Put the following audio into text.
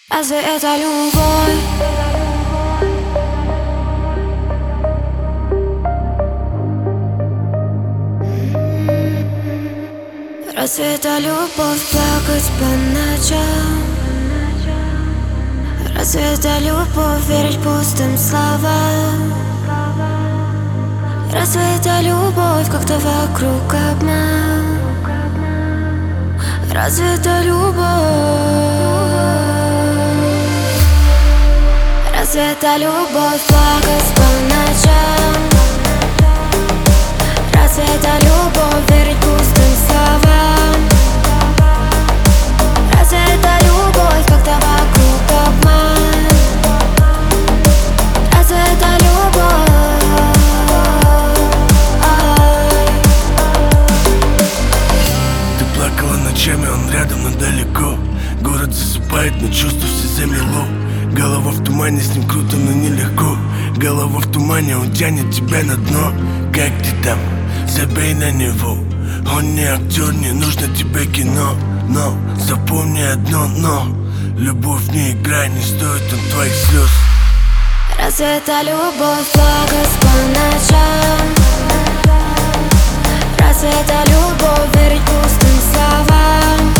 Разве это любовь? Разве это любовь плакать по ночам? Разве это любовь верить пустым словам? Разве это любовь, когда вокруг обман? Разве это любовь? Разве это любовь плакать по ночам? Разве это любовь верить пустым словам? Разве это любовь, когда вокруг обман? Разве это любовь? Ты плакала ночами, он рядом, но далеко. Город засыпает, но чувства все замело. Голова в тумане, с ним круто, но нелегко. Голова в тумане, он тянет тебя на дно. Как ты там? Забей на него. Он не актер, не нужно тебе кино. Но запомни одно но: любовь не играй, не стоит он твоих слез. Разве это любовь плакать по ночам? Разве это любовь верить пустым словам?